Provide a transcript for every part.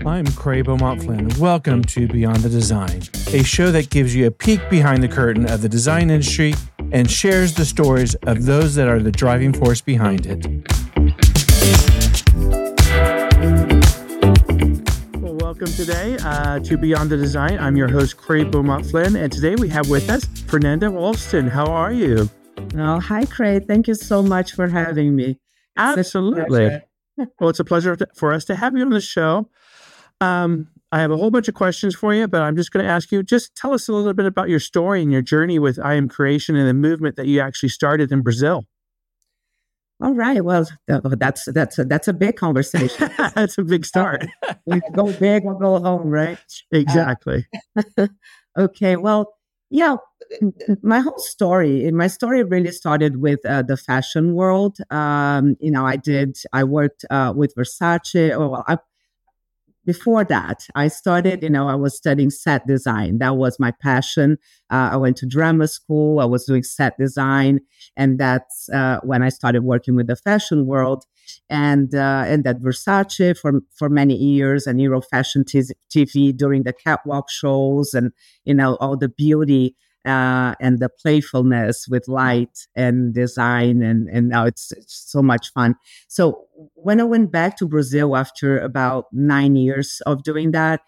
I'm Craig Beaumont Flynn. Welcome to Beyond the Design, a show that gives you a peek behind the curtain of the design industry and shares the stories of those that are the driving force behind it. Well, welcome today to Beyond the Design. I'm your host, Craig Beaumont Flynn, and today we have with us Fernanda Wolfson. How are you? Oh, hi, Craig. Thank you so much for having me. Absolutely. Well, it's a pleasure for us to have you on the show. I have a whole bunch of questions for you, but I'm just going to ask you, just tell us a little bit about your story and your journey with I Am Creation and the movement that you actually started in Brazil. All right. Well, that's a big conversation. That's a big start. We go big or go home, right? Exactly. Okay. Well, yeah, my story really started with the fashion world. I worked with Versace. Before that, I started, I was studying set design. That was my passion. I went to drama school. I was doing set design. And that's when I started working with the fashion world. And that Versace for many years and Euro Fashion TV during the catwalk shows and, all the beauty and the playfulness with light and design. And now it's so much fun. So when I went back to Brazil after about 9 years of doing that,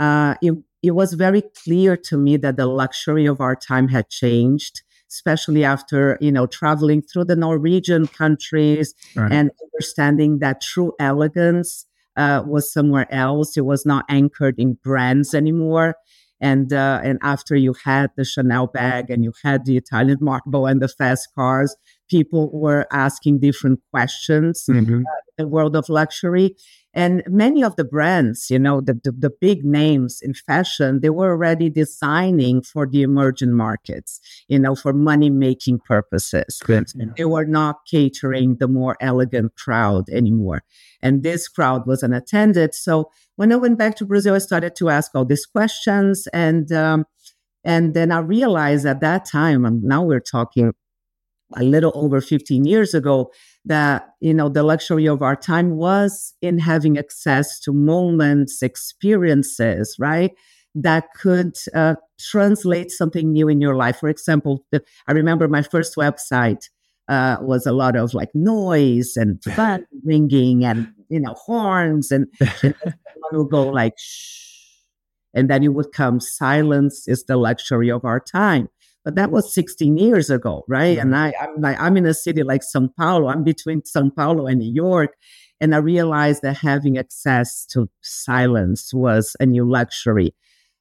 it was very clear to me that the luxury of our time had changed, especially after, traveling through the Norwegian countries and understanding that true elegance was somewhere else. It was not anchored in brands anymore. And after you had the Chanel bag and you had the Italian marble and the fast cars, people were asking different questions in the world of luxury. And many of the brands, the big names in fashion, they were already designing for the emerging markets, for money-making purposes. They were not catering the more elegant crowd anymore. And this crowd was unattended. So when I went back to Brazil, I started to ask all these questions. And then I realized at that time, and now we're talking a little over 15 years ago, that, the luxury of our time was in having access to moments, experiences, right? That could translate something new in your life. For example, I remember my first website was a lot of like noise and fun ringing and, horns and someone would go like, shh. And then it would come, silence is the luxury of our time. But that was 16 years ago, right? And I'm in a city like São Paulo. I'm between São Paulo and New York. And I realized that having access to silence was a new luxury.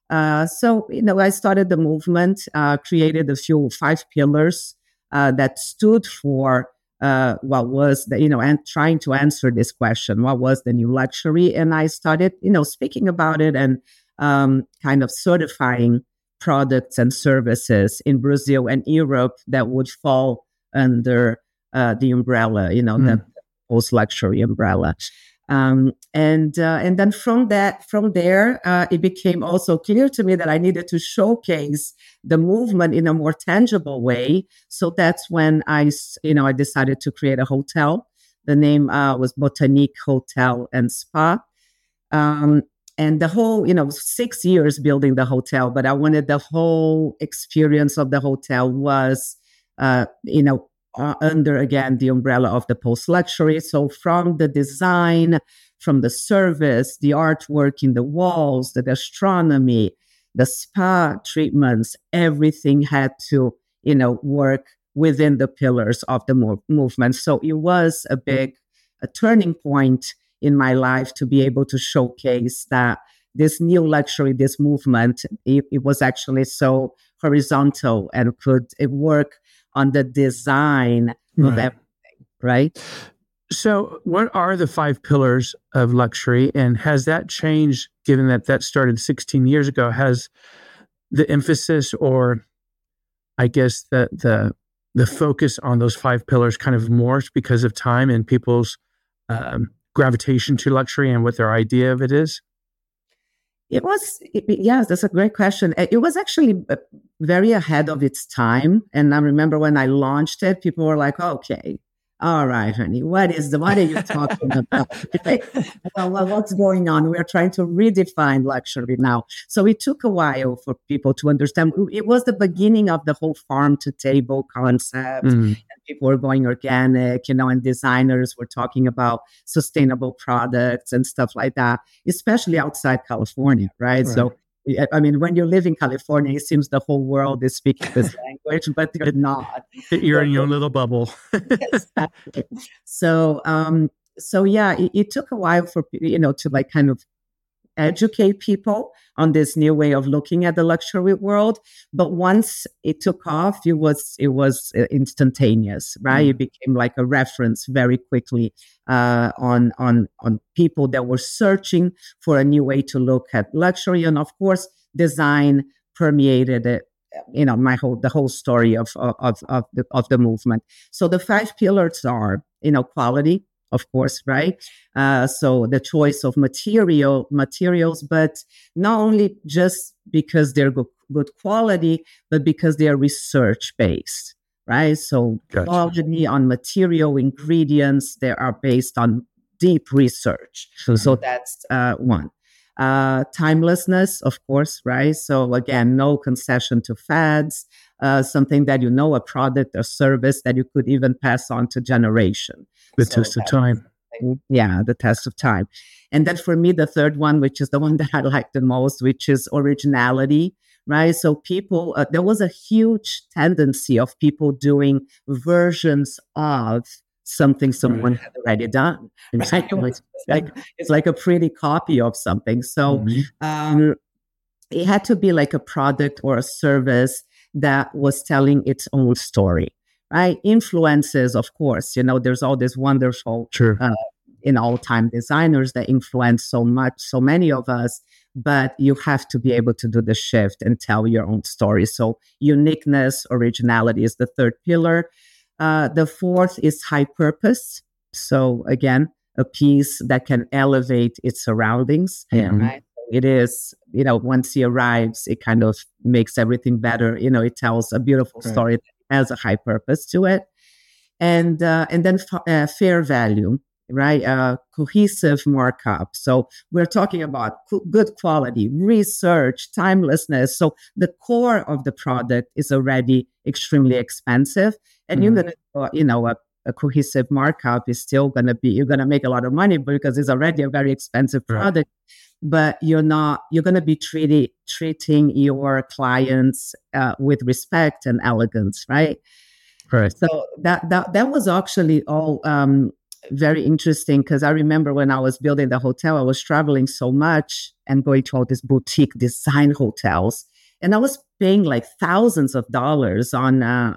So I started the movement, created 5 pillars that stood for what was and trying to answer this question, what was the new luxury? And I started, speaking about it and kind of certifying products and services in Brazil and Europe that would fall under the umbrella, the post-luxury umbrella. And then from there, it became also clear to me that I needed to showcase the movement in a more tangible way. So that's when I decided to create a hotel. The name was Botanique Hotel and Spa. And the whole, 6 years building the hotel, but I wanted the whole experience of the hotel was, under, again, the umbrella of the post-luxury. So from the design, from the service, the artwork in the walls, the gastronomy, the spa treatments, everything had to, work within the pillars of the movement. So it was a turning point in my life to be able to showcase that this new luxury, this movement, it was actually so horizontal and could work on the design of everything, right? So what are the 5 pillars of luxury, and has that changed given that started 16 years ago? Has the emphasis, or I guess the focus on those 5 pillars kind of morphed because of time and people's gravitation to luxury and what their idea of it is? Yes, that's a great question. It was actually very ahead of its time. And I remember when I launched it, people were like, okay, All right, honey. What are you talking about? Right? Well, what's going on? We're trying to redefine luxury now. So it took a while for people to understand. It was the beginning of the whole farm to table concept. Mm, And people were going organic, and designers were talking about sustainable products and stuff like that, especially outside California, right? right. So I mean, when you live in California, it seems the whole world is speaking this language, but they're not. You're in your own little bubble. Exactly. So, so yeah, it took a while for to like kind of educate people on this new way of looking at the luxury world. But once it took off, it was instantaneous, right? It became like a reference very quickly on people that were searching for a new way to look at luxury, and of course, design permeated it. The whole story of the movement. So the five pillars are quality, of course, right? So the choice of materials, but not only just because they're good quality, but because they are research based, right? So Gotcha. quality on material ingredients, they are based on deep research. So that's one. Timelessness, of course, right? So again, no concession to fads, something that a product or service that you could even pass on to generation. The test of time. Yeah, the test of time. And then for me, the third one, which is the one that I like the most, which is originality, right? So people, there was a huge tendency of people doing versions of something someone had already done. Right? It's like a pretty copy of something. So it had to be like a product or a service that was telling its own story. Right? Influences, of course, there's all this wonderful, all-time designers that influence so many of us, but you have to be able to do the shift and tell your own story. So uniqueness, originality is the third pillar. The fourth is high purpose. So again, a piece that can elevate its surroundings. Right? It is, once he arrives, it kind of makes everything better. It tells a beautiful story that has a high purpose to it. And then fair value, right? Cohesive markup. So we're talking about good quality, research, timelessness. So the core of the product is already extremely expensive. And you're going to, a cohesive markup is still going to be, you're going to make a lot of money because it's already a very expensive product. But you're going to be treating your clients with respect and elegance, right? Right. So that was actually all very interesting, because I remember when I was building the hotel, I was traveling so much and going to all these boutique design hotels, and I was paying like thousands of dollars on a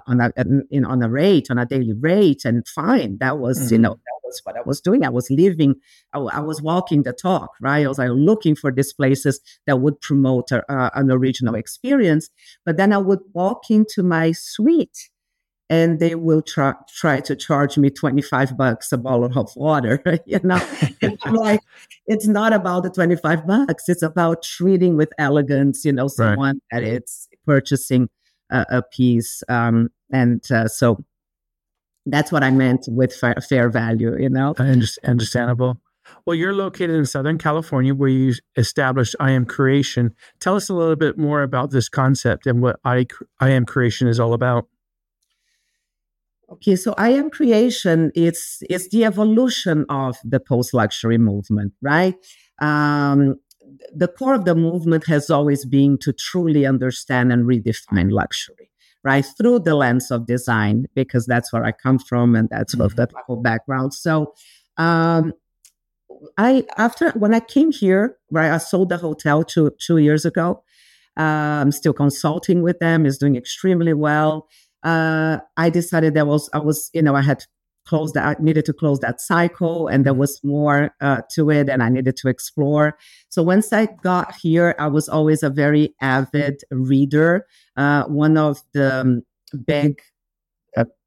daily rate, and fine, that was that was what I was doing. I was living, I was walking the talk, right? I was like looking for these places that would promote an original experience, but then I would walk into my suite, and they will try to charge me $25 a bottle of water, And I'm like, it's not about the $25. It's about treating with elegance, someone that it's purchasing a piece. So that's what I meant with fair value, Understandable. Well, you're located in Southern California, where you established I Am Creation. Tell us a little bit more about this concept and what I Am Creation is all about. Okay, so I Am Creation, it's the evolution of the post-luxury movement, right? The core of the movement has always been to truly understand and redefine luxury, right? Through the lens of design, because that's where I come from, and that's my whole background. So when I came here, right, I sold the hotel 2 years ago. I'm still consulting with them. It's doing extremely well. I decided I needed to close that cycle, and there was more to it, and I needed to explore. So once I got here, I was always a very avid reader. One of the big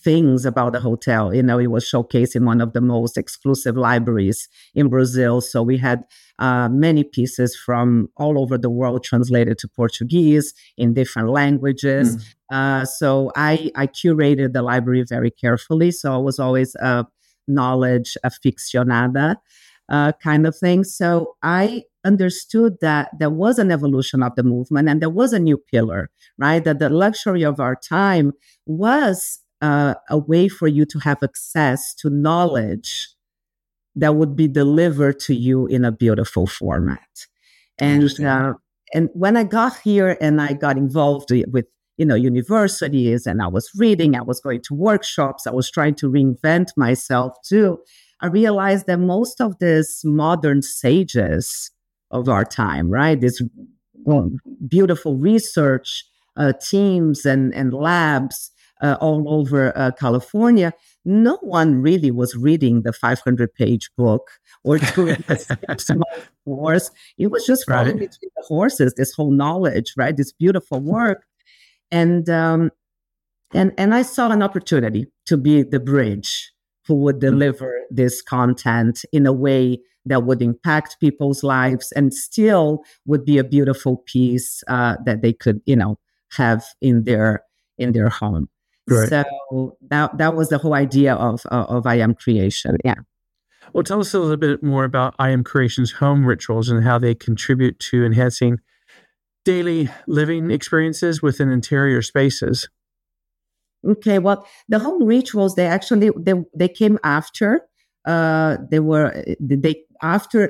things about the hotel. You know, it was showcased in one of the most exclusive libraries in Brazil. So we had many pieces from all over the world translated to Portuguese in different languages. So I curated the library very carefully. So I was always a knowledge aficionada kind of thing. So I understood that there was an evolution of the movement and there was a new pillar, right? That the luxury of our time was a way for you to have access to knowledge that would be delivered to you in a beautiful format. And when I got here and I got involved with universities, and I was reading, I was going to workshops, I was trying to reinvent myself too, I realized that most of these modern sages of our time, right, these beautiful research teams and labs all over California, no one really was reading the 500-page book or doing the small course. It was just falling between the horses, this whole knowledge, right, this beautiful work. And I saw an opportunity to be the bridge who would deliver this content in a way that would impact people's lives and still would be a beautiful piece that they could, have in their home. Right. So that was the whole idea of I Am Creation. Yeah. Well, tell us a little bit more about I Am Creation's home rituals and how they contribute to enhancing daily living experiences within interior spaces. Okay, well, the home rituals, they came after after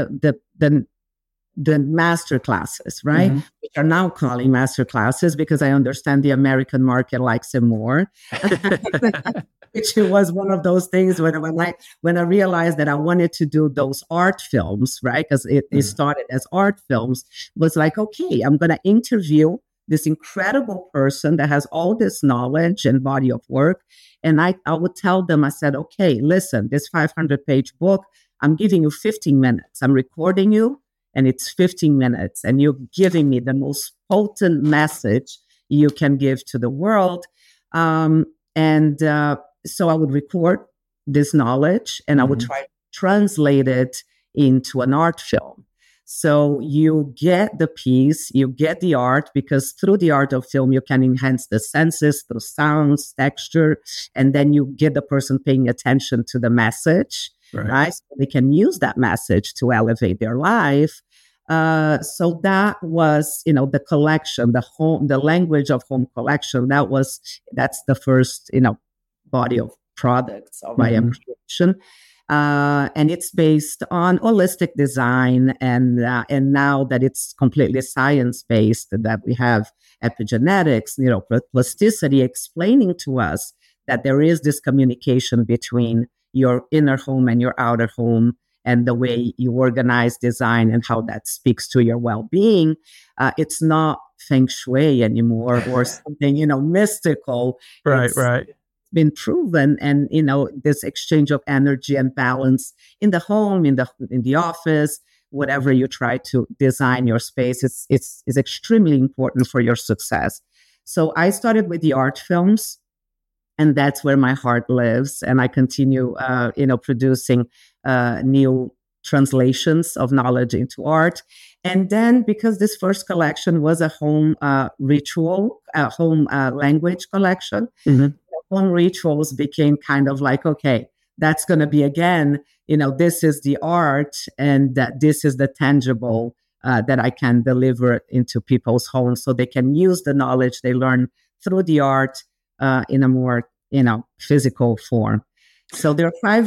the master classes, right? Mm-hmm. Which are now calling master classes because I understand the American market likes it more. Which was one of those things when I realized that I wanted to do those art films, right? Because it started as art films, was like, okay, I'm going to interview this incredible person that has all this knowledge and body of work. And I would tell them, I said, okay, listen, this 500-page book, I'm giving you 15 minutes. I'm recording you, and it's 15 minutes. And you're giving me the most potent message you can give to the world. So I would record this knowledge, and I would try to translate it into an art film. So you get the piece, you get the art, because through the art of film, you can enhance the senses through sounds, texture, and then you get the person paying attention to the message, right? So they can use that message to elevate their life. So that was, the collection, the language of home collection. That's the first, body of products of I Am Creation. And it's based on holistic design, and now that it's completely science-based, that we have epigenetics, plasticity explaining to us that there is this communication between your inner home and your outer home, and the way you organize design and how that speaks to your well-being. It's not feng shui anymore or something, mystical. Right. Been proven, and this exchange of energy and balance in the home, in the office, whatever you try to design your space, is extremely important for your success. So I started with the art films, and that's where my heart lives, and I continue producing new translations of knowledge into art. And then, because this first collection was a home ritual, home language collection, home rituals became kind of like, okay, that's going to be, again, this is the art, and that this is the tangible that I can deliver into people's homes, so they can use the knowledge they learn through the art in a more, physical form. So there are 5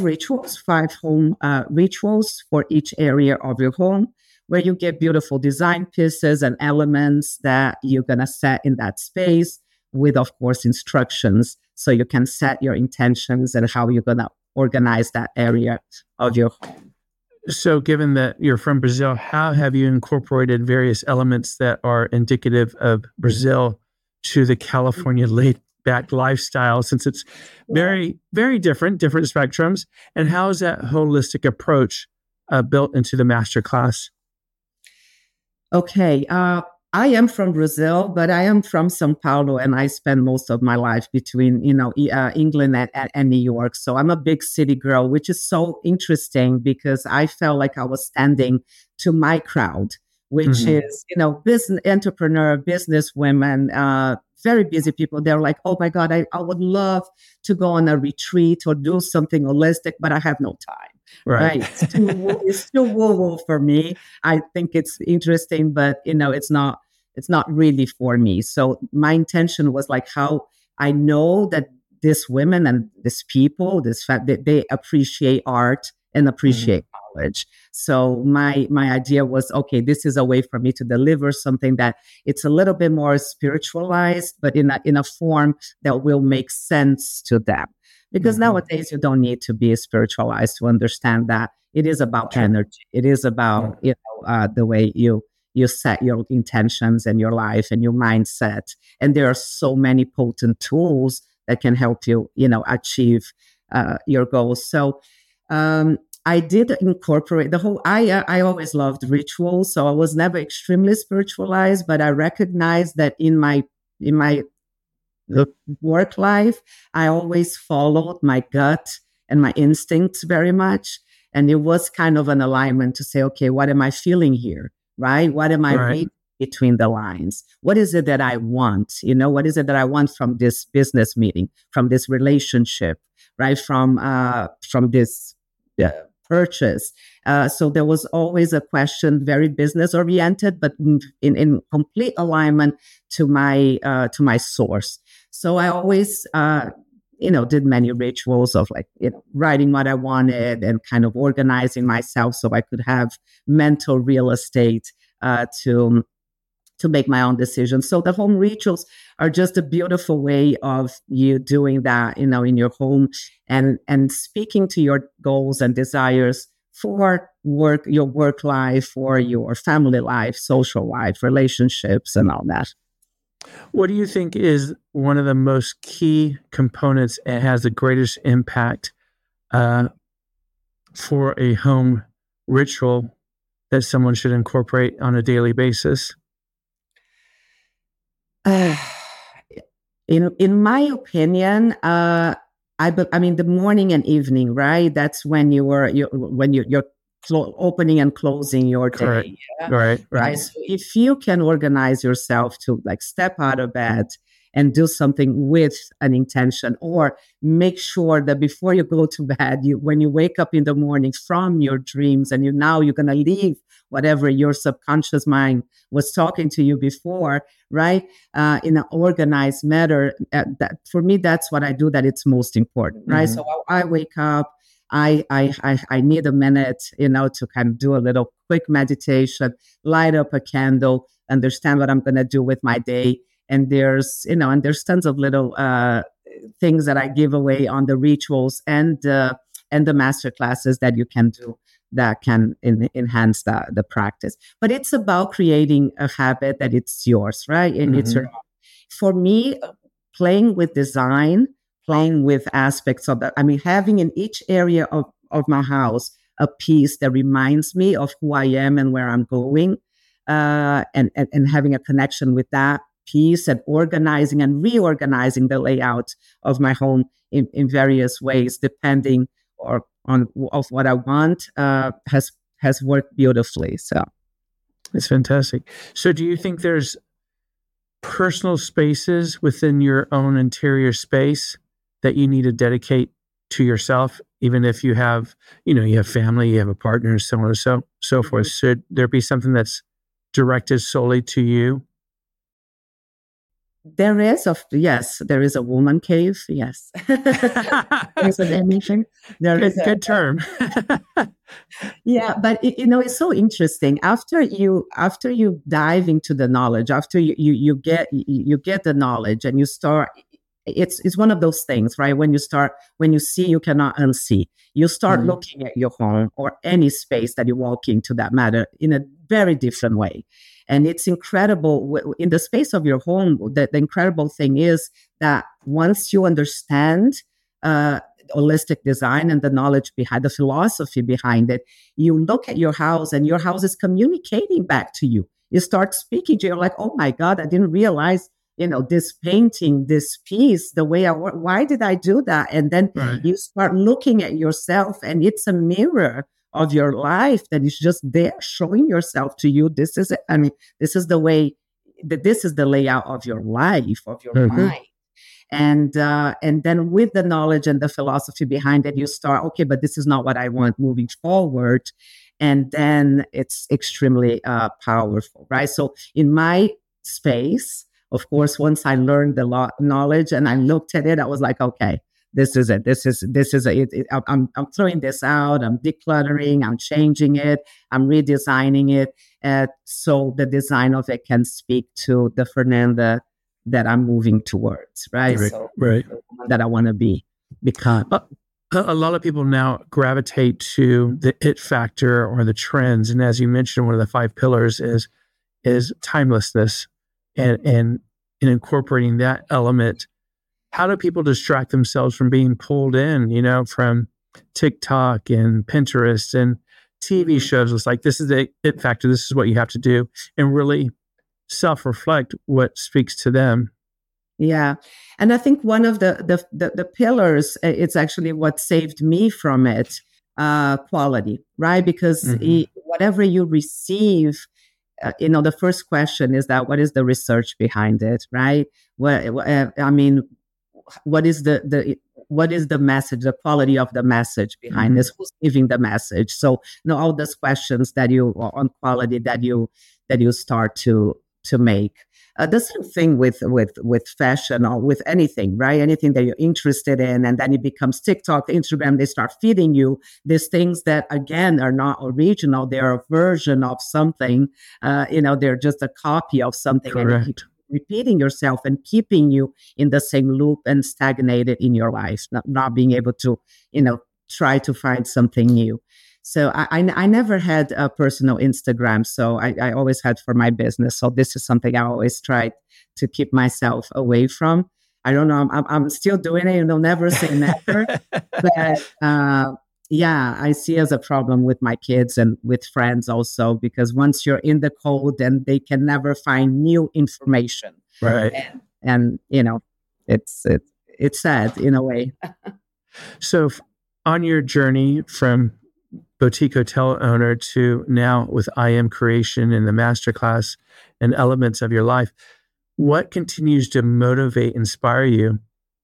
home rituals for each area of your home, where you get beautiful design pieces and elements that you're going to set in that space with, of course, instructions, so you can set your intentions and how you're going to organize that area of your home. So given that you're from Brazil, how have you incorporated various elements that are indicative of Brazil to the California laid-back lifestyle, since it's very, very different spectrums? And how is that holistic approach built into the master class? Okay. I am from Brazil, but I am from São Paulo, and I spend most of my life between, England and New York. So I'm a big city girl, which is so interesting because I felt like I was standing to my crowd, which Hmm. is, business entrepreneur, business women, very busy people. They're like, oh my God, I would love to go on a retreat or do something holistic, but I have no time. Right. Right. It's too woo-woo for me. I think it's interesting, but it's not really for me. So my intention was like how I know that these women and these people, this fact that they appreciate art and Hmm. appreciate knowledge. So my idea was, okay, this is a way for me to deliver something that it's a little bit more spiritualized, but in a form that will make sense to them. Because Hmm. nowadays you don't need to be spiritualized to understand that it is about Sure. energy. It is Yeah. about the way you set your intentions and your life and your mindset. And there are so many potent tools that can help you, achieve your goals. So um, I did incorporate the whole. I always loved rituals, so I was never extremely spiritualized, but I recognized that in my work life, I always followed my gut and my instincts very much. And it was kind of an alignment to say, okay, what am I feeling here? Right? What am I Right. reading between the lines? What is it that I want? What is it that I want from this business meeting, from this relationship, right? From this uh, purchase. So there was always a question, very business oriented, but in complete alignment to my source. So I always, did many rituals of like, writing what I wanted and kind of organizing myself so I could have mental real estate to make my own decisions. So the home rituals are just a beautiful way of you doing that, in your home and speaking to your goals and desires for work, your work life, for your family life, social life, relationships, and all that. What do you think is one of the most key components and has the greatest impact uh, for a home ritual that someone should incorporate on a daily basis? Uh, in my opinion, I mean the morning and evening, right? That's when you're opening and closing your Correct. day, yeah? Right. Right. Right. So if you can organize yourself to like step out of bed and do something with an intention, or make sure that before you go to bed, when you wake up in the morning from your dreams, and you're gonna leave whatever your subconscious mind was talking to you before, right? In an organized manner. That for me, that's what I do. That it's most important, right? Hmm. So I wake up. I need a minute, to kind of do a little quick meditation, light up a candle, understand what I'm going to do with my day. And there's tons of little things that I give away on the rituals and the master classes that you can do that can enhance the practice. But it's about creating a habit that it's yours, right? And it's your, Hmm. for me, playing with design, playing with aspects of that. I mean, having in each area of my house a piece that reminds me of who I am and where I'm going, and having a connection with that piece, and organizing and reorganizing the layout of my home in various ways, depending or on of what I want, has worked beautifully. So It's fantastic. So, do you think there's personal spaces within your own interior space that you need to dedicate to yourself, even if you have family, you have a partner, so on and so forth? mhm. Should there be something that's directed solely to you? There is a woman cave. Yes, there's an anything. There is a Good term. Yeah, but it's so interesting. After you dive into the knowledge, after you get the knowledge, and you start. It's one of those things, right? When you see, you cannot unsee. You start Mhm. looking at your home or any space that you walk into, that matter, in a very different way. And it's incredible in the space of your home. The incredible thing is that once you understand uh, holistic design and the knowledge behind the philosophy behind it, you look at your house and your house is communicating back to you. you start speaking to, you're like, oh my God, I didn't realize, this painting, this piece, the way why did I do that? And then you start looking at yourself, and it's a mirror of your life that is just there showing yourself to you. This is it. I mean, this is the way that this is the layout of your life, of your mind. And then with the knowledge and the philosophy behind it, you start, okay, but this is not what I want moving forward. And then it's extremely powerful, right? So in my space, of course, once I learned the knowledge and I looked at it, I was like, okay, this is it. This is it. I'm throwing this out. I'm decluttering. I'm changing it. I'm redesigning it. So the design of it can speak to the Fernanda that I'm moving towards, right? So that I want to become. A lot of people now gravitate to the it factor or the trends, and as you mentioned, one of the 5 pillars is timelessness, and incorporating that element. How do people distract themselves from being pulled in, from TikTok and Pinterest and TV shows? It's like, this is the it factor. This is what you have to do, and really self-reflect what speaks to them. Yeah. And I think one of the pillars, it's actually what saved me from it, quality, right? Because whatever you receive, the first question is that what is the research behind it, right? What is the message, the quality of the message behind this? Who's giving the message? So, all those questions that you on quality that you start to make. The same thing with fashion or with anything, right? Anything that you're interested in, and then it becomes TikTok, Instagram. They start feeding you these things that, again, are not original. They're a version of something. They're just a copy of something. Correct. And repeating yourself and keeping you in the same loop and stagnated in your life, not being able to, try to find something new. So I never had a personal Instagram. So I always had for my business. So this is something I always tried to keep myself away from. I don't know. I'm still doing it. Never say never. But I see as a problem with my kids and with friends also, because once you're in the cold, then they can never find new information. Right. And it's sad in a way. So on your journey from boutique hotel owner to now with I Am Creation and the masterclass and elements of your life, what continues to motivate, inspire you?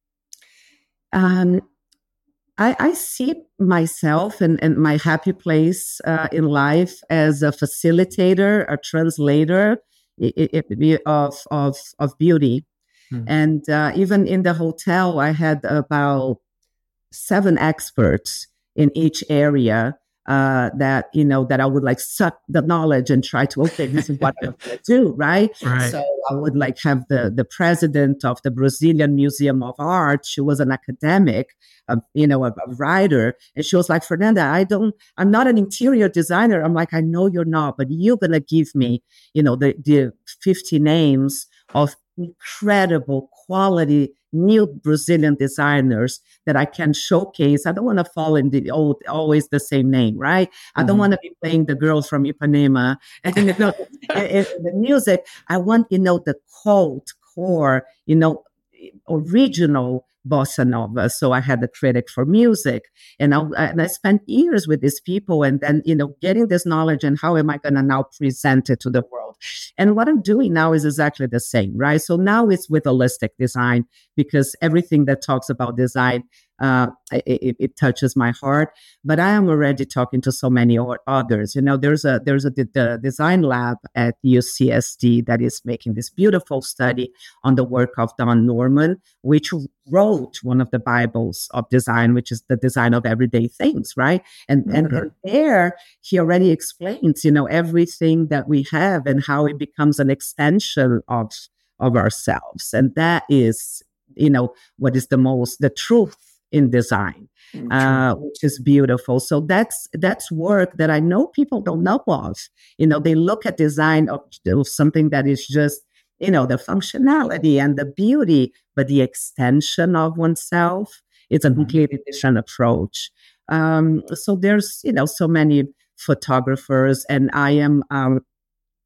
I see myself and my happy place in life as a facilitator, a translator of beauty. And even in the hotel, I had about 7 experts in each area that I would suck the knowledge and try to, okay, this is what I'm going to do, right? So I would have the president of the Brazilian Museum of Art. She was an academic, a writer, and she was like, Fernanda, I'm not an interior designer. I'm like, I know you're not, but you're going to give me, the 50 names of incredible quality new Brazilian designers that I can showcase. I don't want to fall in the always the same name, right? I don't want to be playing the girl from Ipanema and the music. I want, the core, original bossa nova. So I had the critic for music, and I spent years with these people, and then, getting this knowledge and how am I going to now present it to the world? And what I'm doing now is exactly the same, right? So now it's with holistic design, because everything that talks about design, it touches my heart. But I am already talking to so many others. There's the design lab at UCSD that is making this beautiful study on the work of Don Norman, which wrote one of the Bibles of design, which is the design of everyday things, right? And there he already explains, everything that we have and how it becomes an extension of ourselves. And that is, what is the truth in design, which is beautiful. So that's work that I know people don't know of. They look at design of something that is just, the functionality and the beauty, but the extension of oneself is a completely different approach. So there's, so many photographers, and I am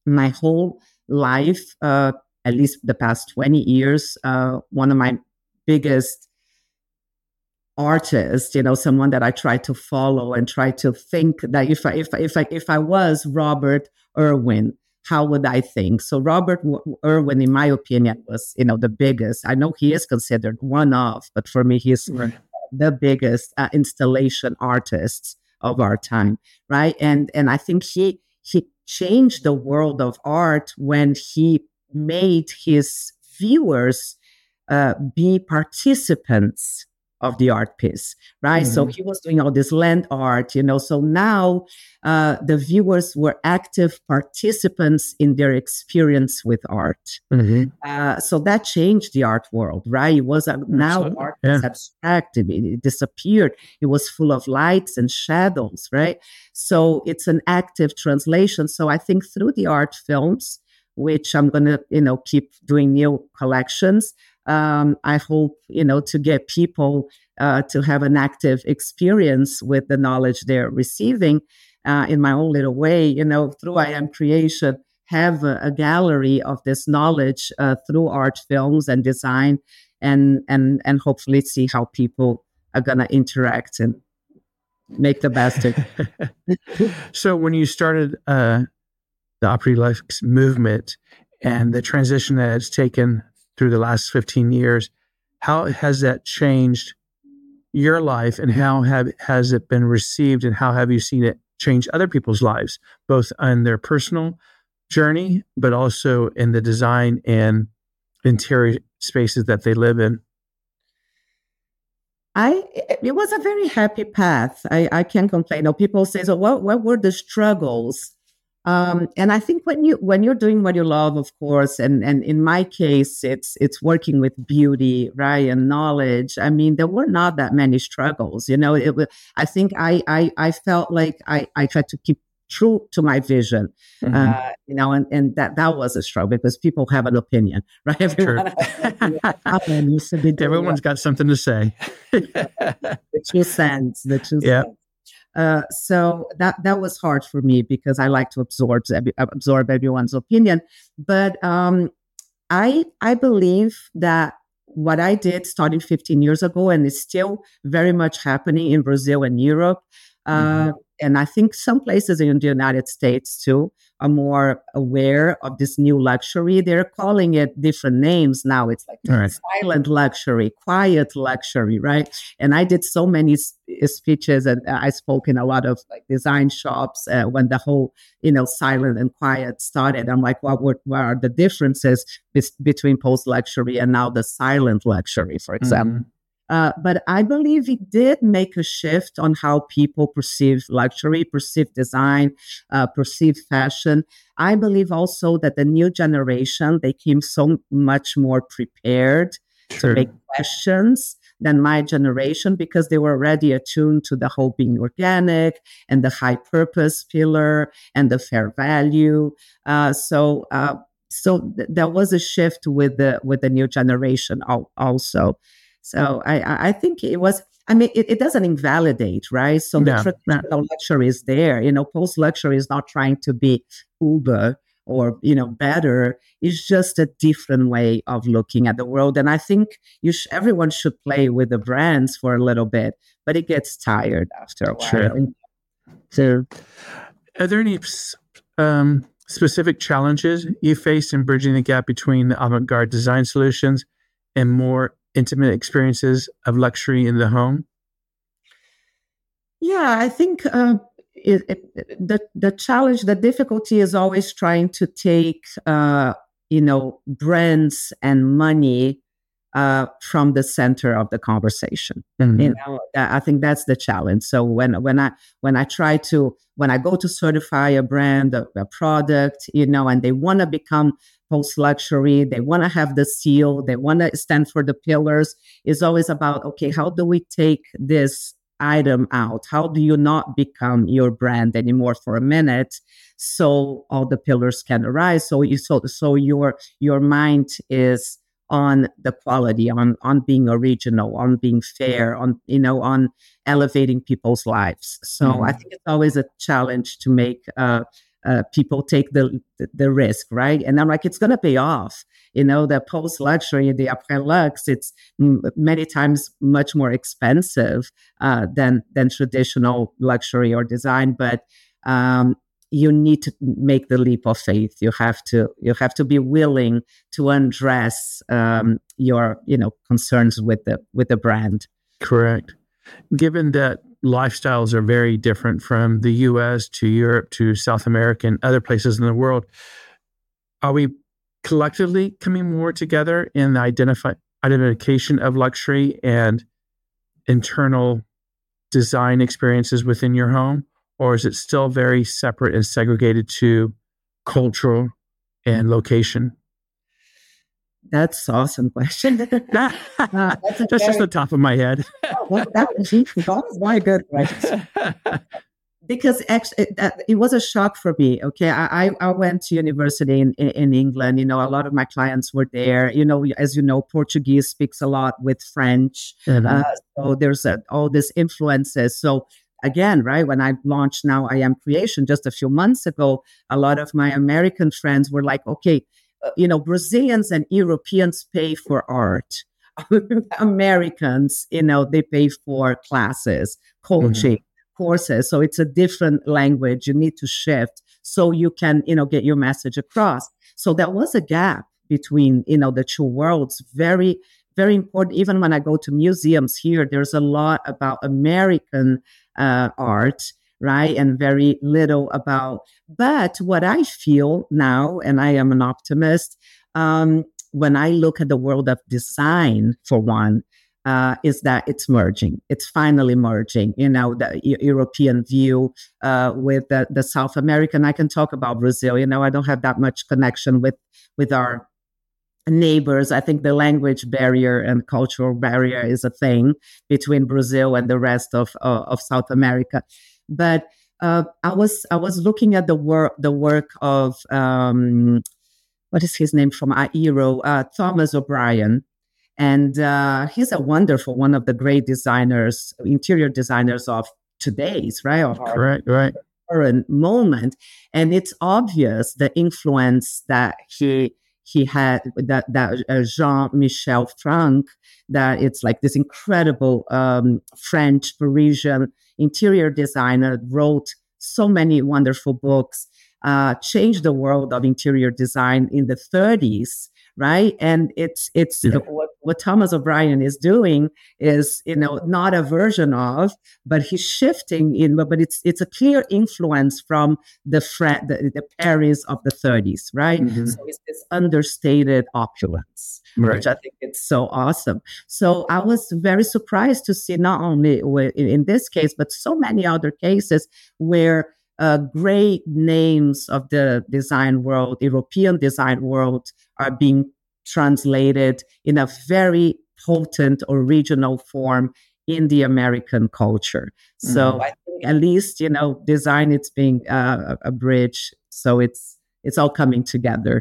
my whole life, at least the past 20 years, one of my biggest artists, someone that I try to follow and try to think that if I was Robert Irwin, how would I think? So Robert Irwin, in my opinion, was, the biggest. I know he is considered one of, but for me, he's Right. the biggest installation artists of our time, right? And I think he changed the world of art when he made his viewers be participants of the art piece, right? Mm-hmm. So he was doing all this land art, so now the viewers were active participants in their experience with art. Mm-hmm. So that changed the art world, right? It was now art was abstract, it disappeared. It was full of lights and shadows, right? So it's an active translation. So I think through the art films, which I'm going to, keep doing new collections, I hope, to get people to have an active experience with the knowledge they're receiving in my own little way, through I Am Creation, have a gallery of this knowledge through art films and design, and hopefully see how people are going to interact and make the best of it. So when you started the Opry Lux movement and the transition that it's taken through the last 15 years, how has that changed your life, and how has it been received, and how have you seen it change other people's lives, both on their personal journey, but also in the design and interior spaces that they live in? It was a very happy path. I can't complain. People say, so what were the struggles? And I think when you're doing what you love, of course, and in my case, it's working with beauty, right, and knowledge. I mean, there were not that many struggles. I think I felt like I tried to keep true to my vision, and that was a struggle because people have an opinion, right? Everyone's got something to say. The true sense. So that was hard for me because I like to absorb everyone's opinion. But I believe that what I did starting 15 years ago, and is still very much happening in Brazil and Europe, and I think some places in the United States too are more aware of this new luxury. They're calling it different names now. It's like silent luxury, quiet luxury, right? And I did so many speeches, and I spoke in a lot of design shops when the whole, silent and quiet started. I'm like, what are the differences between post-luxury and now the silent luxury, for example? But I believe it did make a shift on how people perceive luxury, perceive design, perceive fashion. I believe also that the new generation, they came so much more prepared to make questions than my generation because they were already attuned to the whole being organic and the high purpose pillar and the fair value. So there was a shift with the new generation also. So I think it was, it doesn't invalidate, right? So the traditional luxury is there. Post-luxury is not trying to be Uber or, better. It's just a different way of looking at the world. And I think everyone should play with the brands for a little bit, but it gets tired after a while. Sure. So, are there any specific challenges you faced in bridging the gap between the avant-garde design solutions and more intimate experiences of luxury in the home? Yeah, I think the challenge, the difficulty is always trying to take, brands and money from the center of the conversation. I think that's the challenge. So when I go to certify a brand, a product, and they want to become post-luxury, they want to have the seal, they want to stand for the pillars, it's always about, okay, how do we take this item out? How do you not become your brand anymore for a minute so all the pillars can arise? So your mind is on the quality, on being original, on being fair, on elevating people's lives. So I think it's always a challenge to make people take the risk, right? And I'm like, it's going to pay off. The post luxury, the après luxe, it's many times much more expensive than traditional luxury or design. But you need to make the leap of faith. You have to be willing to undress your concerns with the brand. Correct. Given that lifestyles are very different from the U.S. to Europe to South America and other places in the world, are we collectively coming more together in the identification of luxury and internal design experiences within your home? Or is it still very separate and segregated to cultural and location? That's an awesome question. That's just the top of my head. That was my good question. Because actually, it was a shock for me. Okay, I went to university in England. A lot of my clients were there. As you know, Portuguese speaks a lot with French. Mm-hmm. So there's all these influences. So again, right, when I launched Now I Am Creation just a few months ago, a lot of my American friends were like, okay, Brazilians and Europeans pay for art. Americans, they pay for classes, coaching, courses. So it's a different language. You need to shift so you can, get your message across. So there was a gap between, the two worlds. Very, very important. Even when I go to museums here, there's a lot about American art, right? And very little about. But what I feel now, and I am an optimist, when I look at the world of design, for one, is that it's merging. It's finally merging, the European view with the South American. I can talk about Brazil. I don't have that much connection with our neighbors. I think the language barrier and cultural barrier is a thing between Brazil and the rest of South America. But I was looking at the work of what is his name from Aero, Thomas O'Brien. And he's a wonderful, one of the great designers, interior designers of today's, right? Of our current moment. And it's obvious the influence that he had, that Jean-Michel Franck, that it's like this incredible French, Parisian interior designer, wrote so many wonderful books, changed the world of interior design in the 30s. Right. And it's what Thomas O'Brien is doing is, not a version of, but he's shifting but it's a clear influence from the Paris of the 30s. Right. Mm-hmm. So it's this understated opulence, right, which I think it's so awesome. So I was very surprised to see not only in this case, but so many other cases where great names of the design world, European design world, are being translated in a very potent original form in the American culture. So I think at least, design, it's being a bridge. So it's all coming together.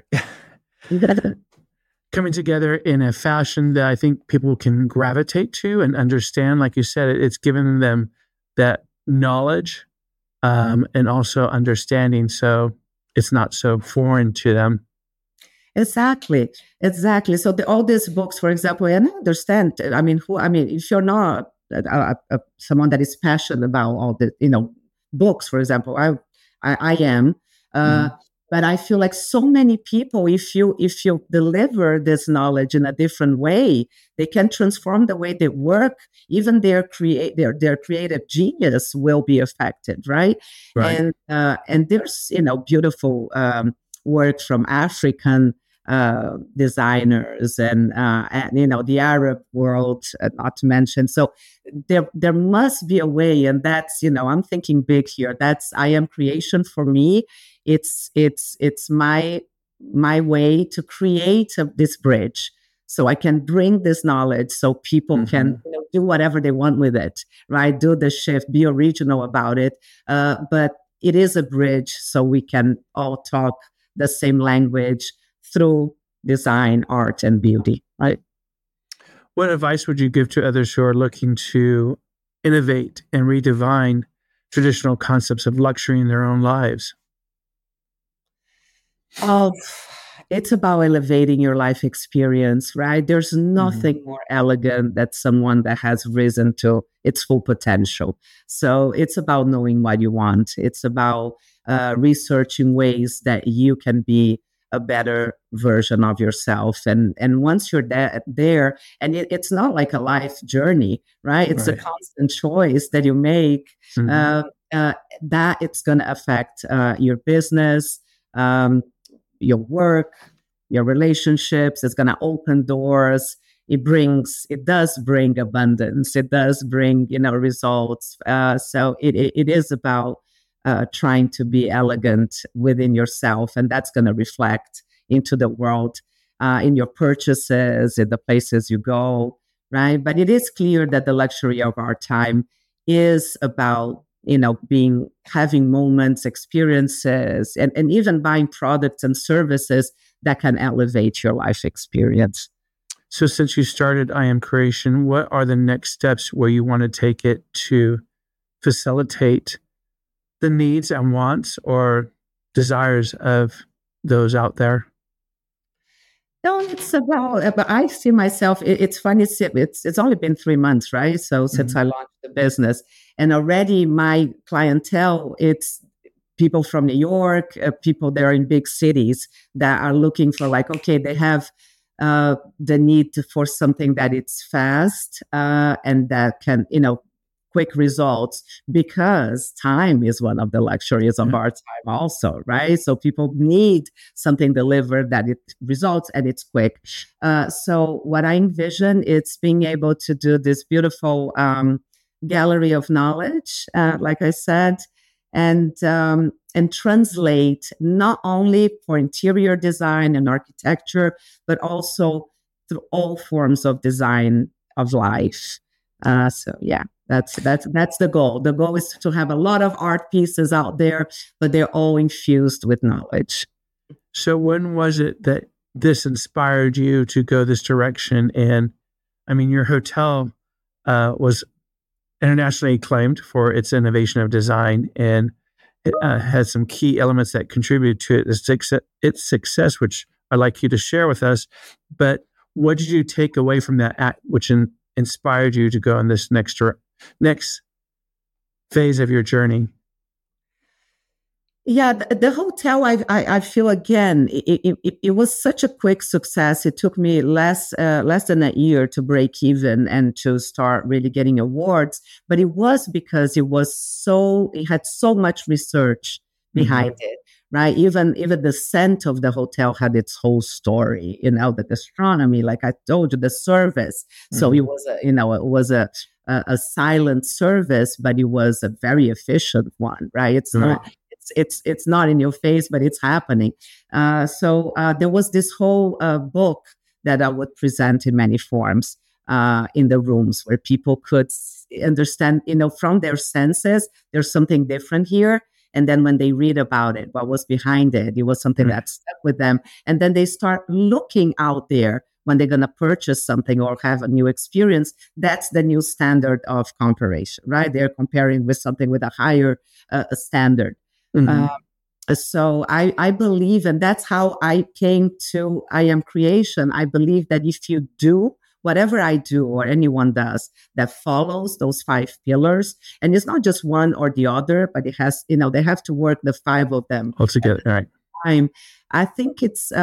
Coming together in a fashion that I think people can gravitate to and understand. Like you said, it's given them that knowledge and also understanding, so it's not so foreign to them. Exactly. So all these books, for example, and I understand. If you're not someone that is passionate about all the books, for example, I am. But I feel like so many people, if you deliver this knowledge in a different way, they can transform the way they work. Even their creative genius will be affected, right? And there's beautiful work from African designers and the Arab world, not to mention. So there must be a way, and that's I'm thinking big here. That's I Am Creation for me. It's my way to create this bridge, so I can bring this knowledge, so people can do whatever they want with it, right? Do the shift, be original about it, but it is a bridge, so we can all talk the same language through design, art, and beauty, right? What advice would you give to others who are looking to innovate and redefine traditional concepts of luxury in their own lives? Oh, it's about elevating your life experience, right? There's Hmm. nothing more elegant than someone that has risen to its full potential. So it's about knowing what you want. It's about researching ways that you can be a better version of yourself. And once you're there, and it's not like a life journey, right? It's a Right. constant choice that you make. Hmm. Uh, that it's going to affect your business. Um, your work, your relationships. It's going to open doors. It does bring abundance. It does bring, results. So it is about trying to be elegant within yourself. And that's going to reflect into the world, in your purchases, in the places you go, right? But it is clear that the luxury of our time is about being having moments, experiences, and even buying products and services that can elevate your life experience. So, since you started I Am Creation, what are the next steps where you want to take it to facilitate the needs and wants or desires of those out there? No, it's about. But I see myself. It's funny. It's only been 3 months, right? So since Hmm. I launched the business, and already my clientele, it's people from New York, people that are in big cities that are looking for like, okay, they have the need for something that it's fast and that can, quick results, because time is one of the luxuries of Yeah. our time also, right? So people need something delivered that it results and it's quick. So what I envision is being able to do this beautiful gallery of knowledge, like I said, and translate not only for interior design and architecture, but also through all forms of design of life. So yeah, that's the goal. The goal is to have a lot of art pieces out there, but they're all infused with knowledge. So, when was it that this inspired you to go this direction? And I mean, your hotel was internationally acclaimed for its innovation of design, and it has some key elements that contribute to its success, which I'd like you to share with us. But what did you take away from that act, which inspired you to go in this next phase of your journey? Yeah, the hotel. I feel again. It was such a quick success. It took me less than a year to break even and to start really getting awards. But it was because it had so much research Hmm. behind it, right? Even the scent of the hotel had its whole story. The gastronomy, like I told you, the service. So it Hmm. was a silent service, but it was a very efficient one, right? It's Right. not it's not in your face, but it's happening. So there was this whole book that I would present in many forms in the rooms where people could understand, from their senses, there's something different here. And then when they read about it, what was behind it, it was something Right. that stuck with them. And then they start looking out there when they're going to purchase something or have a new experience. That's the new standard of comparison, right? They're comparing with something with a higher standard. Uh, Hmm. so I believe, and that's how I came to I Am Creation. I believe that if you do whatever I do or anyone does that follows those 5 pillars, and it's not just one or the other, but it has, they have to work the 5 of them at Altogether. the All right. time. I think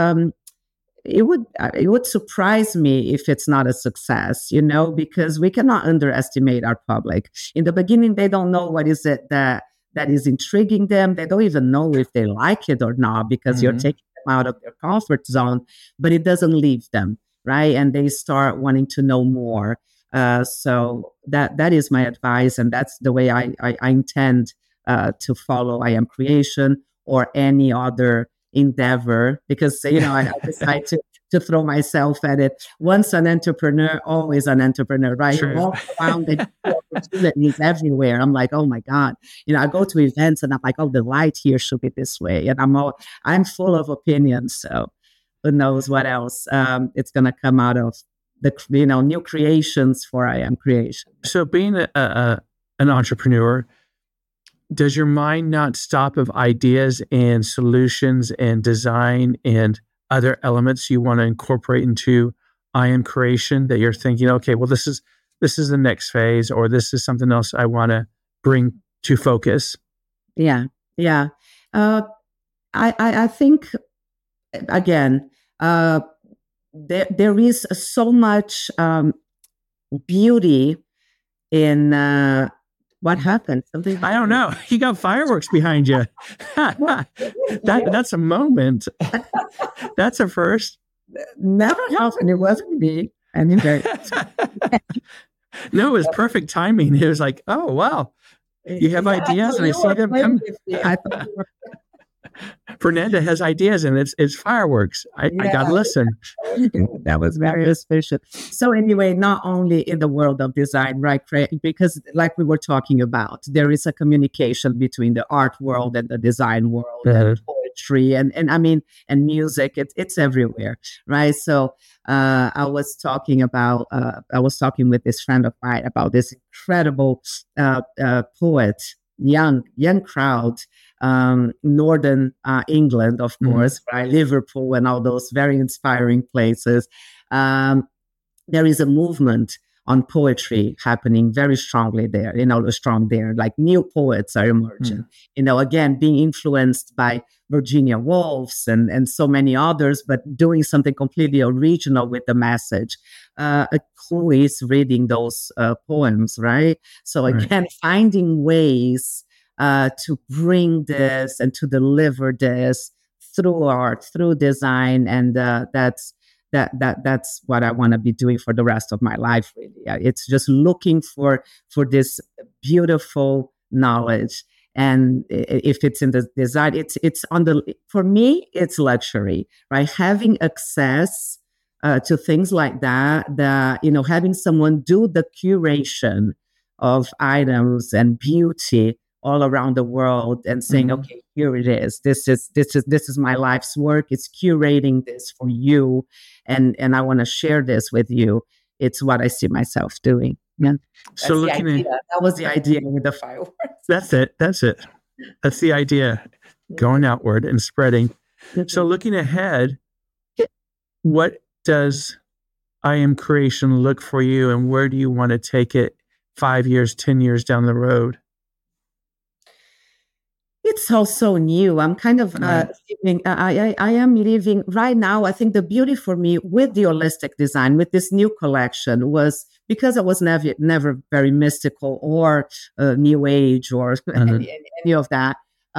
it would surprise me if it's not a success, because we cannot underestimate our public. In the beginning, they don't know what is it that is intriguing them. They don't even know if they like it or not, because you're Hmm. taking them out of their comfort zone, but it doesn't leave them, right? And they start wanting to know more. So that is my advice, and that's the way I intend to follow I Am Creation or any other endeavor, because I decide to throw myself at it. Once an entrepreneur, always an entrepreneur, right? You True. walk around and see opportunities everywhere. I'm like, oh my God. I go to events and I'm like, oh, the light here should be this way. And I'm full of opinions. So who knows what else it's gonna come out of the new creations for I Am Creation. So, being an entrepreneur, does your mind not stop of ideas and solutions and design and other elements you want to incorporate into I Am Creation, that you're thinking, okay, well, this is the next phase, or this is something else I want to bring to focus? Yeah, yeah. Uh, I think again, there is so much beauty in what happened. Something I don't know. You got fireworks behind you. That's a moment. That's a first. never happened. It wasn't me. I mean, No, it was perfect timing. It was like, oh wow, you have ideas, and I see them come. I thought you were Fernanda has ideas, and it's fireworks. I got to listen. That was very auspicious. So anyway, not only in the world of design, right, Craig? Because like we were talking about, there is a communication between the art world and the design world, and poetry, and I mean, and music. It's everywhere, right? So I was talking with this friend of mine about this incredible poet, young crowd, northern England, of course, right? Liverpool and all those very inspiring places. There is a movement on poetry happening very strongly there, strong there. Like new poets are emerging, again, being influenced by Virginia Woolf and so many others, but doing something completely original with the message. Who is reading those poems, right? So again, finding ways to bring this and to deliver this through art, through design, and that's what I want to be doing for the rest of my life. Really, it's just looking for this beautiful knowledge, and if it's in the design, it's on the. For me, it's luxury, right? Having access to things like that, having someone do the curation of items and beauty all around the world and saying, okay, here it is. This is my life's work. It's curating this for you. And I want to share this with you. It's what I see myself doing. Yeah. So that was the idea with the fireworks. That's it. That's the idea, going outward and spreading. So looking ahead, what does I Am Creation look for you, and where do you want to take it 5 years, 10 years down the road? It's all so new. I'm kind of I am living right now. I think the beauty for me with the holistic design, with this new collection, was because I was never very mystical or new age or any of that.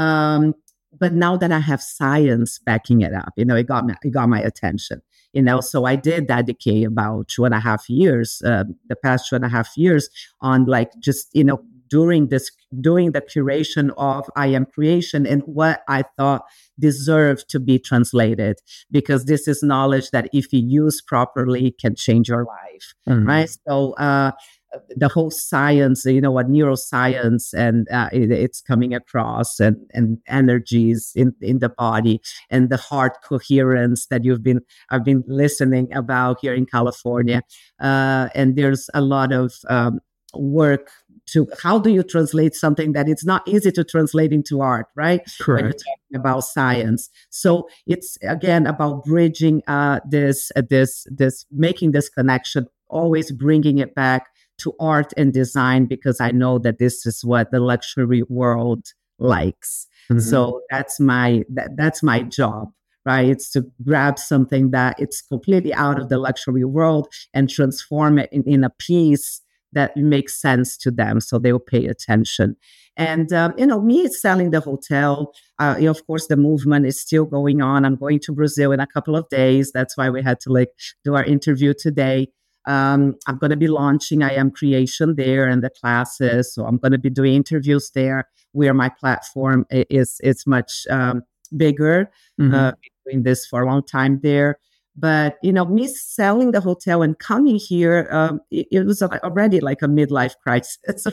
But now that I have science backing it up, it got my attention. So I did dedicate about 2.5 years, the past 2.5 years, on just doing the curation of I Am Creation and what I thought deserved to be translated, because this is knowledge that if you use properly can change your life, right? So the whole science, what neuroscience and it's coming across, and energies in the body, and the heart coherence that I've been listening about here in California, and there's a lot of work to how do you translate something that it's not easy to translate into art, right? Correct. When you're talking about science. So it's again about bridging this making this connection, always bringing it back to art and design, because I know that this is what the luxury world likes. So that's my job, right? It's to grab something that it's completely out of the luxury world and transform it in a piece that makes sense to them, so they'll pay attention. And, me selling the hotel, of course, the movement is still going on. I'm going to Brazil in a couple of days. That's why we had to do our interview today. I'm going to be launching I Am Creation there and the classes. So I'm going to be doing interviews there, where my platform is much bigger. Been doing this for a long time there. But, me selling the hotel and coming here, it was already like a midlife crisis.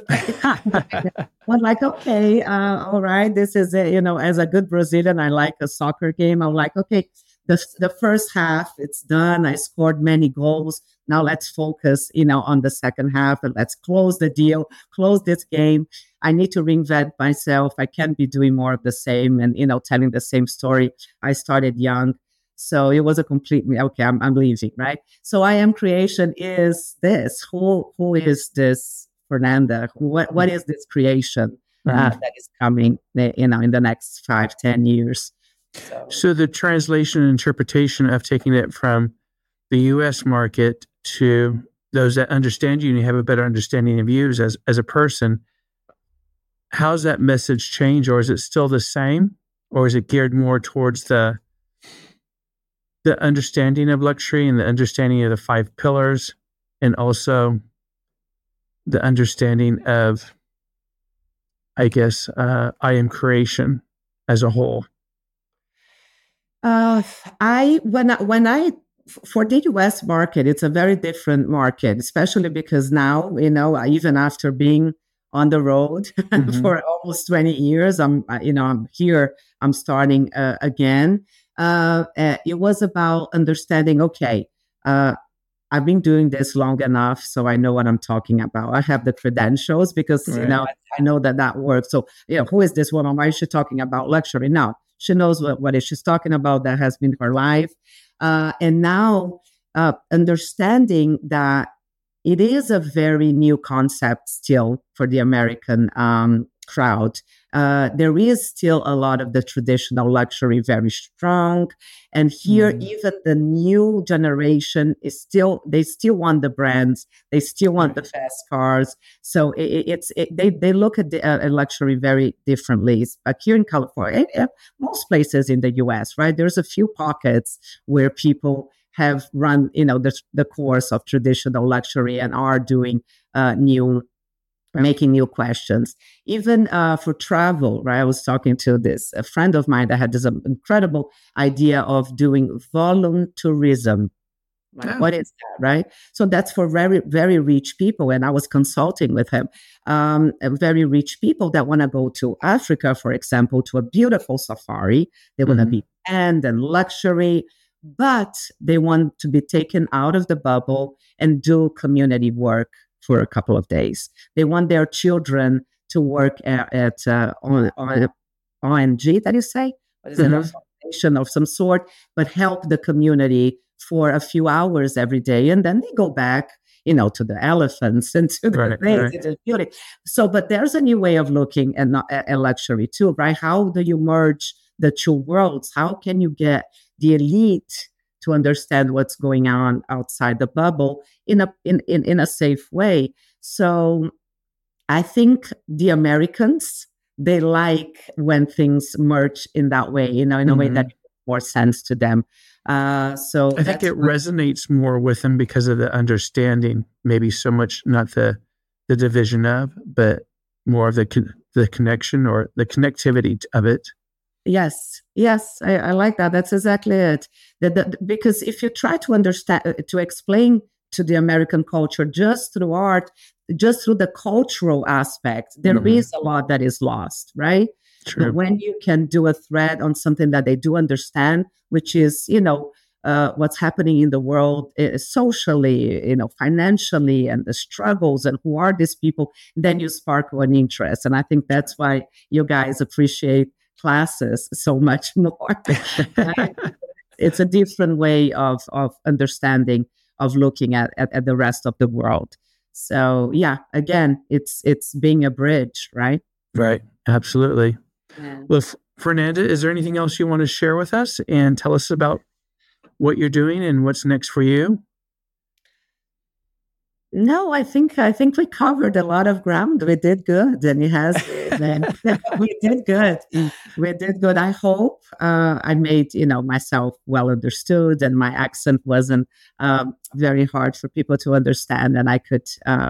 I'm like, okay, all right, this is it. As a good Brazilian, I like a soccer game. I'm like, okay, the first half, it's done. I scored many goals. Now let's focus, on the second half, and let's close the deal, close this game. I need to reinvent myself. I can't be doing more of the same and, telling the same story. I started young. So it was a complete, okay, I'm leaving, right? So I Am Creation is this. Who is this Fernanda? What is this creation that is coming, in the next 5-10 years? So the translation and interpretation of taking it from the U.S. market to those that understand you and you have a better understanding of you as a person, how's that message change, or is it still the same, or is it geared more towards the understanding of luxury and the understanding of the 5 pillars, and also the understanding of, I guess, I Am Creation as a whole? For the US market, it's a very different market, especially because now, even after being on the road for almost 20 years, I'm here, I'm starting again. It was about understanding, okay, I've been doing this long enough, so I know what I'm talking about. I have the credentials because, right. I know that works. So, who is this woman? Why is she talking about luxury? Now, she knows what is she's talking about. That has been her life. And now understanding that it is a very new concept still for the American crowd. There is still a lot of the traditional luxury very strong. And here, even the new generation they still want the brands. They still want the fast cars. So they look at the luxury very differently. But here in California, most places in the US, right? There's a few pockets where people have run, the course of traditional luxury and are doing making new questions. Even for travel, right? I was talking to a friend of mine that had this incredible idea of doing voluntourism. Like, what is that, right? So that's for very, very rich people. And I was consulting with him, very rich people that want to go to Africa, for example, to a beautiful safari. They want to be and luxury, but they want to be taken out of the bubble and do community work for a couple of days. They want their children to work at ONG, that you say? What is it? A foundation of some sort, but help the community for a few hours every day. And then they go back, to the elephants and to the things, to beauty. So, but there's a new way of looking at luxury too, right? How do you merge the two worlds? How can you get the elite to understand what's going on outside the bubble in a safe way? So I think the Americans, they like when things merge in that way, in a way that makes more sense to them. So I think it resonates more with them because of the understanding, maybe so much not the division of, but more of the connection or the connectivity of it. Yes, I like that. That's exactly it. Because if you try to understand, to explain to the American culture just through art, just through the cultural aspect, there is a lot that is lost, right? True. But when you can do a thread on something that they do understand, which is, what's happening in the world socially, financially, and the struggles, and who are these people, then you sparkle an interest. And I think that's why you guys appreciate classes so much more. It's a different way of understanding, of looking at the rest of the world. So yeah, again, it's being a bridge, right? Right. Absolutely. Yeah. Well, Fernanda, is there anything else you want to share with us and tell us about what you're doing and what's next for you? No, I think we covered a lot of ground. We did good, and it has been. We did good. We did good. I hope I made myself well understood, and my accent wasn't very hard for people to understand, and I could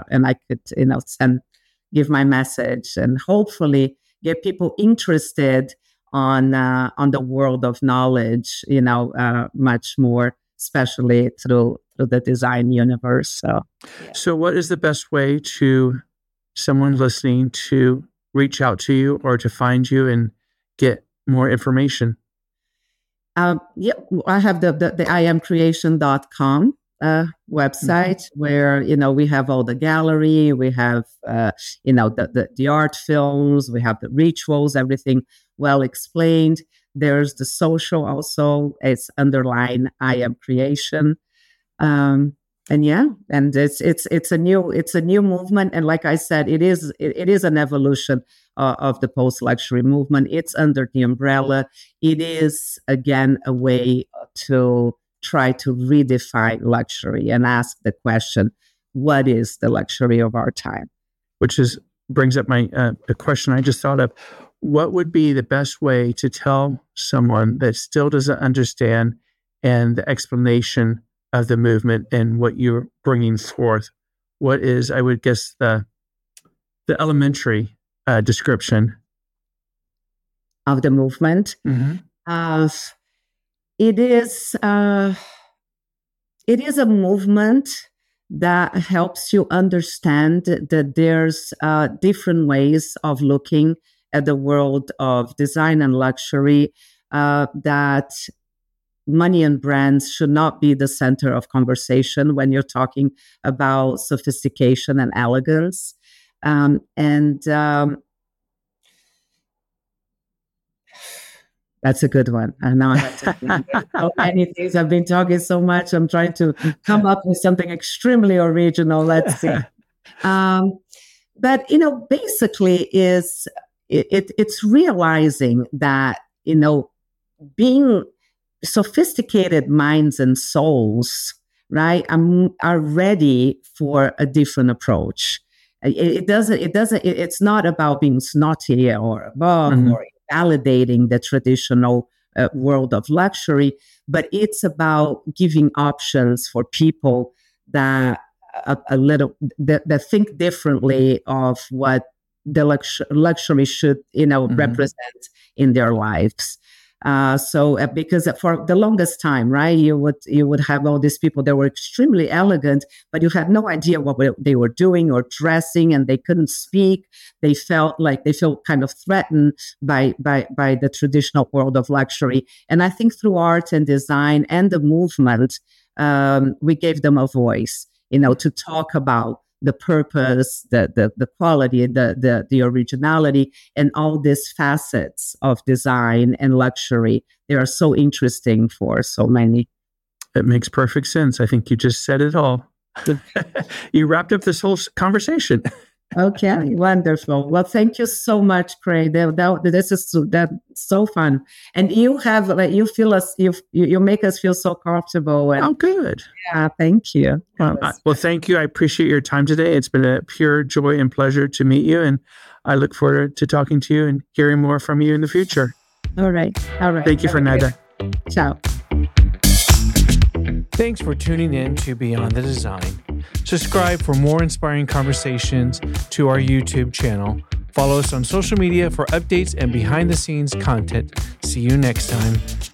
give my message, and hopefully get people interested on the world of knowledge. Much more, especially through the design universe. So what is the best way to someone listening to reach out to you or to find you and get more information? I have the iamcreation.com website where, we have all the gallery, we have, the art films, we have the rituals, everything well explained. There's the social also. It's underline I Am Creation. And it's a new movement. And like I said, it is an evolution of the post-luxury movement. It's under the umbrella. It is, again, a way to try to redefine luxury and ask the question, what is the luxury of our time? Which brings up my a question I just thought of. What would be the best way to tell someone that still doesn't understand and the explanation of the movement and what you're bringing forth? What is, I would guess, the elementary description of the movement? Mm-hmm. It is a movement that helps you understand that there's different ways of looking at the world of design and luxury, that money and brands should not be the center of conversation when you're talking about sophistication and elegance. That's a good one. And now I have to think so many things. I've been talking so much. I'm trying to come up with something extremely original. Let's see. But basically, it's realizing that being sophisticated minds and souls, right, are ready for a different approach. It's not about being snotty or above or validating the traditional world of luxury, but it's about giving options for people that that think differently of what the luxury should represent in their lives. Because for the longest time, right, you would have all these people that were extremely elegant, but you had no idea what they were doing or dressing, and they couldn't speak. They felt kind of threatened by the traditional world of luxury. And I think through art and design and the movement, we gave them a voice, to talk about the purpose, the quality, the originality, and all these facets of design and luxury. They are so interesting for so many. It makes perfect sense. I think you just said it all. You wrapped up this whole conversation. Okay, wonderful. Well, thank you so much, Craig. This is so fun, and you make us feel so comfortable. And, oh, good. Yeah, thank you. Well, thank you. I appreciate your time today. It's been a pure joy and pleasure to meet you, and I look forward to talking to you and hearing more from you in the future. All right. Thank you, Fernanda. Ciao. Thanks for tuning in to Beyond the Design. Subscribe for more inspiring conversations to our YouTube channel. Follow us on social media for updates and behind-the-scenes content. See you next time.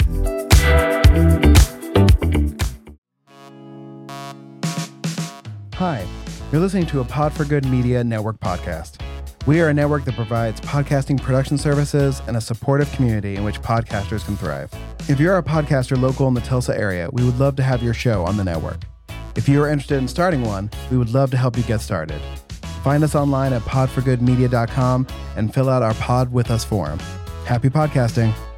Hi, you're listening to a Pod for Good Media Network podcast. We are a network that provides podcasting production services and a supportive community in which podcasters can thrive. If you're a podcaster local in the Tulsa area, we would love to have your show on the network. If you are interested in starting one, we would love to help you get started. Find us online at podforgoodmedia.com and fill out our Pod With Us form. Happy podcasting.